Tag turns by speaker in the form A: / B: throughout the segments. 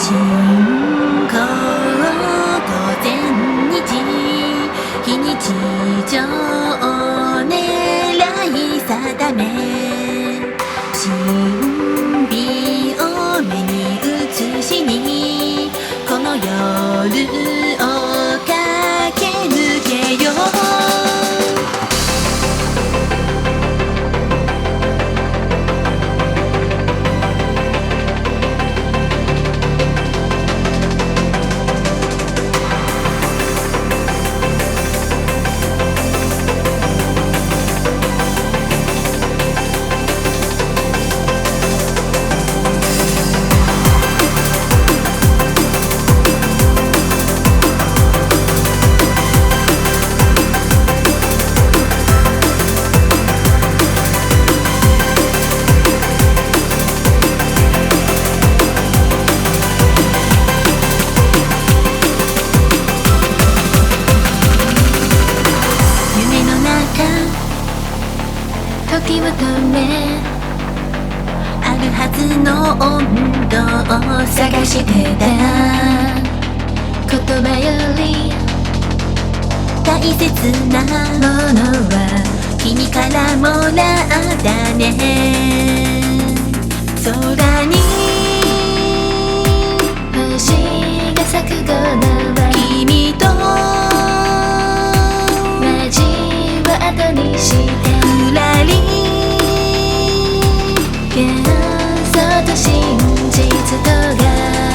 A: 進行午前2時非日常を狙い定め神秘を目に映しにこの夜を駆け抜けよう時を止めあるはずの温度を探してた言葉より大切なものは君からもらったね空に星が咲く頃は君と交わ後にしてゆらり幻想と真実とが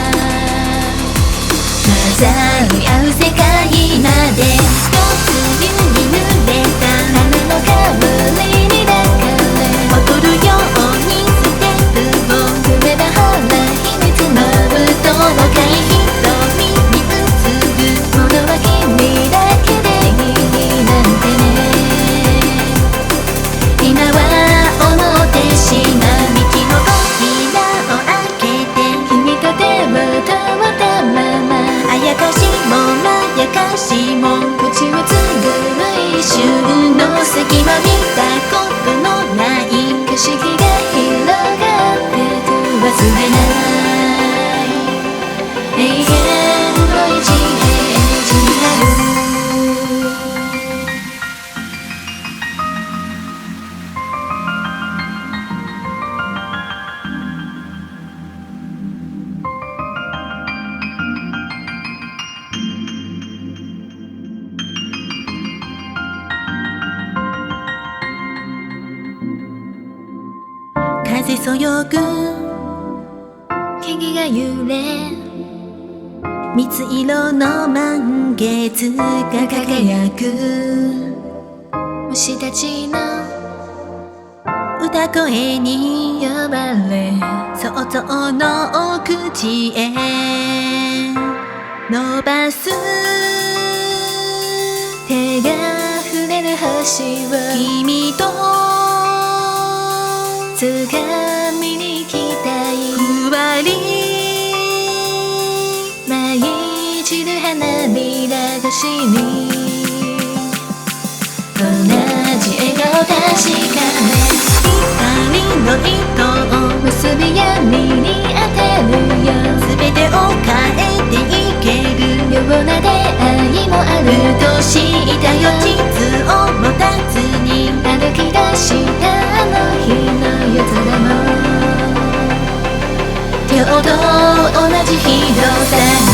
A: 混ざり合う世界まで一つ湯に濡れた花の香りに抱かれ踊るようにステップを踏めばほら秘密の音の深い瞳に映るものは君だけでいいなんてね今は思ってしまう道の扉を開けて君と手を取ったままあやかしもまやかしも口をつぐ一瞬の隙間見たことのない景色が広がってく忘れない永遠の一平地になる風そよぐ木々が揺れ蜜色の満月が輝く虫たちの歌声に呼ばれ想像の口へ伸ばす手が触れる星を君と掴みに行きたいふわり舞い散る花びら越しに同じ笑顔確かめ光の糸を結び闇に当てるよ全てを変えていけるような出会いもあると知ったよ実を持たずに歩き出したあの日の夜空も今日と同じ広さ